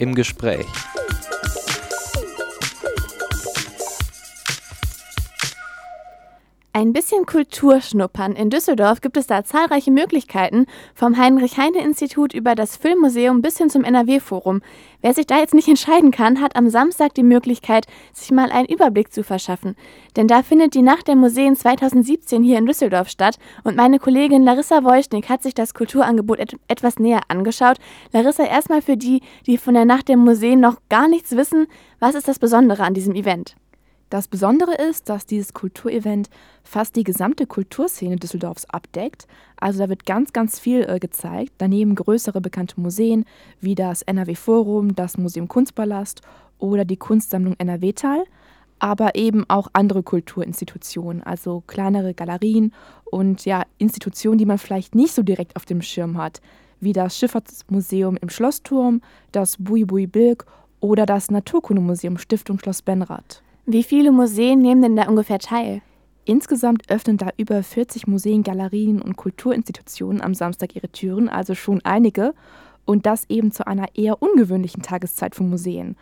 im Gespräch. Ein bisschen Kultur schnuppern. In Düsseldorf gibt es da zahlreiche Möglichkeiten, vom Heinrich-Heine-Institut über das Filmmuseum bis hin zum NRW-Forum. Wer sich da jetzt nicht entscheiden kann, hat am Samstag die Möglichkeit, sich mal einen Überblick zu verschaffen. Denn da findet die Nacht der Museen 2017 hier in Düsseldorf statt und meine Kollegin Larissa Woischnik hat sich das Kulturangebot etwas näher angeschaut. Larissa, erstmal für die von der Nacht der Museen noch gar nichts wissen, was ist das Besondere an diesem Event? Das Besondere ist, dass dieses Kulturevent fast die gesamte Kulturszene Düsseldorfs abdeckt. Also da wird ganz, ganz viel gezeigt. Daneben größere bekannte Museen wie das NRW-Forum, das Museum Kunstpalast oder die Kunstsammlung NRW-Tal. Aber eben auch andere Kulturinstitutionen, also kleinere Galerien und ja, Institutionen, die man vielleicht nicht so direkt auf dem Schirm hat, wie das Schifffahrtsmuseum im Schlossturm, das Bui-Bui-Bilk oder das Naturkundemuseum Stiftung Schloss Benrath. Wie viele Museen nehmen denn da ungefähr teil? Insgesamt öffnen da über 40 Museen, Galerien und Kulturinstitutionen am Samstag ihre Türen, also schon einige. Und das eben zu einer eher ungewöhnlichen Tageszeit für Museen.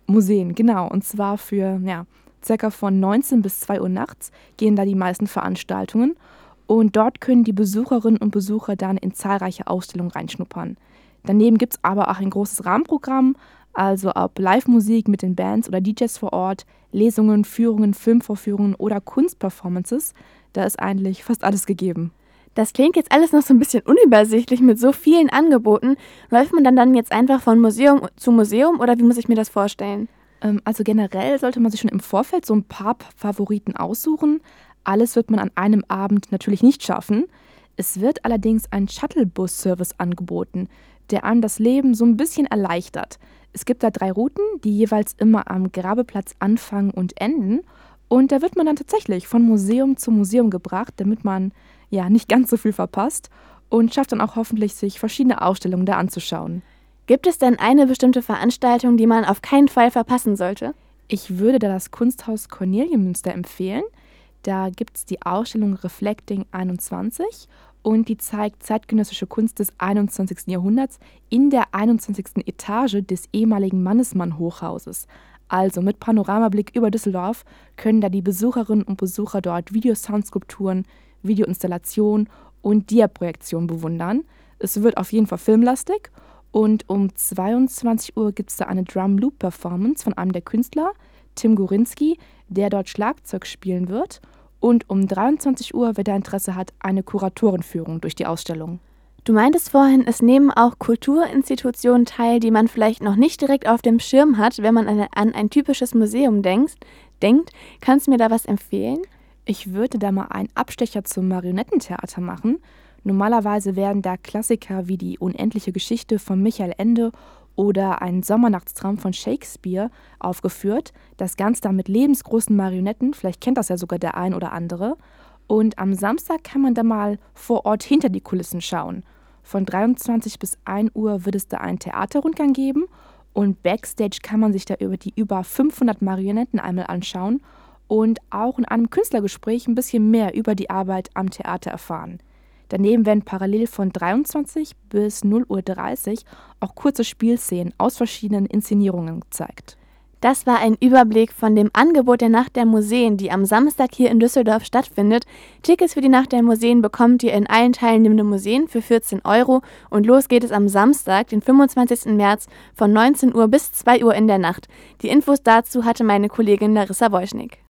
Genau. Und zwar für circa von 19 bis 2 Uhr nachts gehen da die meisten Veranstaltungen. Und dort können die Besucherinnen und Besucher dann in zahlreiche Ausstellungen reinschnuppern. Daneben gibt es aber auch ein großes Rahmenprogramm, also ob Live-Musik mit den Bands oder DJs vor Ort, Lesungen, Führungen, Filmvorführungen oder Kunstperformances. Da ist eigentlich fast alles gegeben. Das klingt jetzt alles noch so ein bisschen unübersichtlich mit so vielen Angeboten. Läuft man dann jetzt einfach von Museum zu Museum oder wie muss ich mir das vorstellen? Also generell sollte man sich schon im Vorfeld so ein paar Favoriten aussuchen. Alles wird man an einem Abend natürlich nicht schaffen. Es wird allerdings ein Shuttlebus-Service angeboten, der einem das Leben so ein bisschen erleichtert. Es gibt da 3 Routen, die jeweils immer am Grabeplatz anfangen und enden. Und da wird man dann tatsächlich von Museum zu Museum gebracht, damit man nicht ganz so viel verpasst und schafft dann auch hoffentlich, sich verschiedene Ausstellungen da anzuschauen. Gibt es denn eine bestimmte Veranstaltung, die man auf keinen Fall verpassen sollte? Ich würde da das Kunsthaus Cornelienmünster empfehlen. Da gibt es die Ausstellung Reflecting 21 und die zeigt zeitgenössische Kunst des 21. Jahrhunderts in der 21. Etage des ehemaligen Mannesmann-Hochhauses. Also mit Panoramablick über Düsseldorf können da die Besucherinnen und Besucher dort Videosoundskulpturen, Videoinstallationen und Diaprojektionen bewundern. Es wird auf jeden Fall filmlastig und um 22 Uhr gibt es da eine Drum-Loop-Performance von einem der Künstler, Tim Gorinski, der dort Schlagzeug spielen wird. Und um 23 Uhr, wer da Interesse hat, eine Kuratorenführung durch die Ausstellung. Du meintest vorhin, es nehmen auch Kulturinstitutionen teil, die man vielleicht noch nicht direkt auf dem Schirm hat, wenn man an ein typisches Museum denkt. Kannst du mir da was empfehlen? Ich würde da mal einen Abstecher zum Marionettentheater machen. Normalerweise werden da Klassiker wie die Unendliche Geschichte von Michael Ende oder ein Sommernachtstraum von Shakespeare aufgeführt. Das Ganze dann mit lebensgroßen Marionetten, vielleicht kennt das ja sogar der ein oder andere. Und am Samstag kann man da mal vor Ort hinter die Kulissen schauen. Von 23 bis 1 Uhr wird es da einen Theaterrundgang geben und Backstage kann man sich da die über 500 Marionetten einmal anschauen und auch in einem Künstlergespräch ein bisschen mehr über die Arbeit am Theater erfahren. Daneben werden parallel von 23 bis 0:30 Uhr auch kurze Spielszenen aus verschiedenen Inszenierungen gezeigt. Das war ein Überblick von dem Angebot der Nacht der Museen, die am Samstag hier in Düsseldorf stattfindet. Tickets für die Nacht der Museen bekommt ihr in allen teilnehmenden Museen für 14 € und los geht es am Samstag, den 25. März von 19 Uhr bis 2 Uhr in der Nacht. Die Infos dazu hatte meine Kollegin Larissa Woischnik.